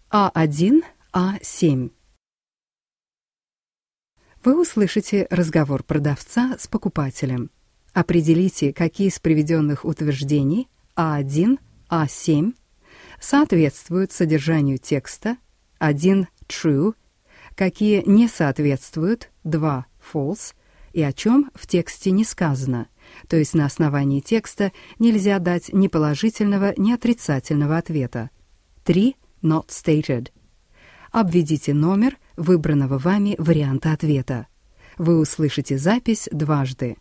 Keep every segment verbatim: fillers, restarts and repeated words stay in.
А один, А семь. Вы услышите разговор продавца с покупателем. Определите, какие из приведенных утверждений А один, А семь соответствуют содержанию текста, один true, какие не соответствуют, два false, и о чем в тексте не сказано, то есть на основании текста нельзя дать ни положительного, ни отрицательного ответа. три not stated. Обведите номер выбранного вами варианта ответа. Вы услышите запись дважды.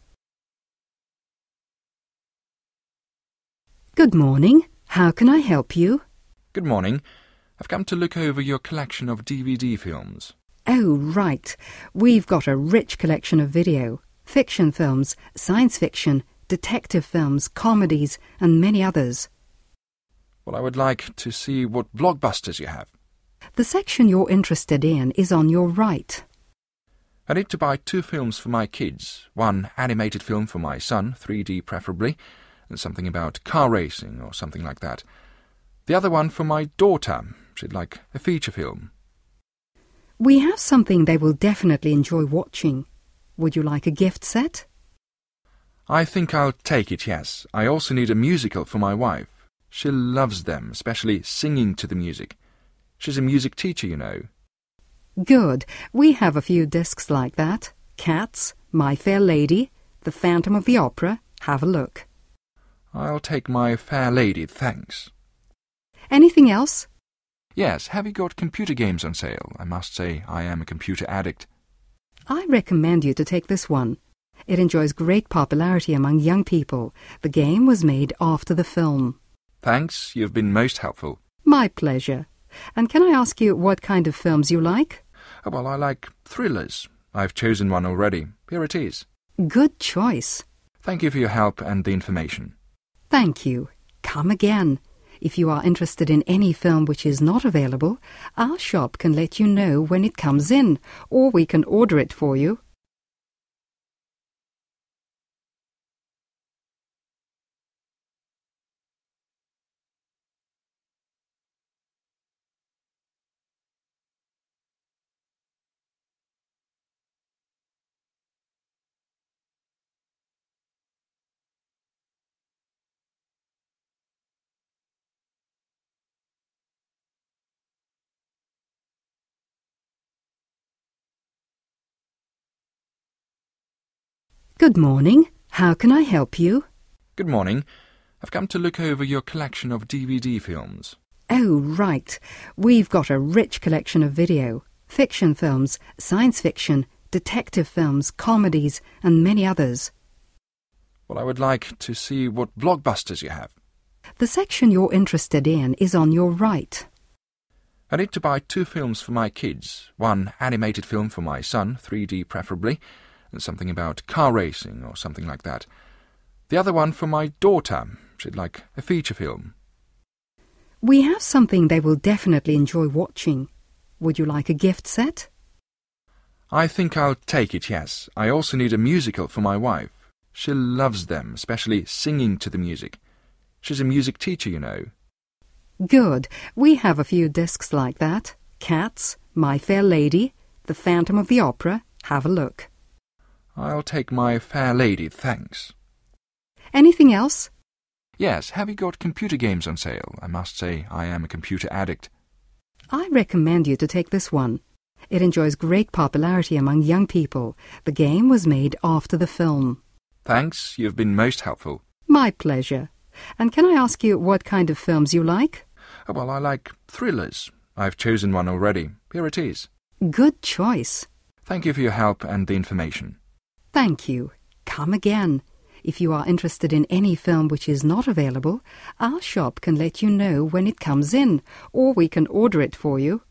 Good morning. How can I help you? Good morning. I've come to look over your collection of D V D films. Oh, right. We've got a rich collection of video, fiction films, science fiction, detective films, comedies, and many others. Well, I would like to see what blockbusters you have. The section you're interested in is on your right. I need to buy two films for my kids. One animated film for my son, three D preferably, and something about car racing or something like that. The other one for my daughter. She'd like a feature film. We have something they will definitely enjoy watching. Would you like a gift set? I think I'll take it, yes. I also need a musical for my wife. She loves them, especially singing to the music. She's a music teacher, you know. Good. We have a few discs like that. Cats, My Fair Lady, The Phantom of the Opera. Have a look. I'll take My Fair Lady, thanks. Anything else? Yes, have you got computer games on sale? I must say I am a computer addict. I recommend you to take this one. It enjoys great popularity among young people. The game was made after the film. Thanks, you've been most helpful. My pleasure. And can I ask you what kind of films you like? Oh, well, I like thrillers. I've chosen one already. Here it is. Good choice. Thank you for your help and the information. Thank you. Come again. If you are interested in any film which is not available, our shop can let you know when it comes in, or we can order it for you. Good morning. How can I help you? Good morning. I've come to look over your collection of D V D films. Oh, right. We've got a rich collection of video, fiction films, science fiction, detective films, comedies, and many others. Well, I would like to see what blockbusters you have. The section you're interested in is on your right. I need to buy two films for my kids. One animated film for my son, three D preferably, and something about car racing or something like that. The other one for my daughter. She'd like a feature film. We have something they will definitely enjoy watching. Would you like a gift set? I think I'll take it, yes. I also need a musical for my wife. She loves them, especially singing to the music. She's a music teacher, you know. Good. We have a few discs like that. Cats, My Fair Lady, The Phantom of the Opera. Have a look. I'll take My Fair Lady, thanks. Anything else? Yes, have you got computer games on sale? I must say I am a computer addict. I recommend you to take this one. It enjoys great popularity among young people. The game was made after the film. Thanks, you've been most helpful. My pleasure. And can I ask you what kind of films you like? Oh, well, I like thrillers. I've chosen one already. Here it is. Good choice. Thank you for your help and the information. Thank you. Come again. If you are interested in any film which is not available, our shop can let you know when it comes in, or we can order it for you.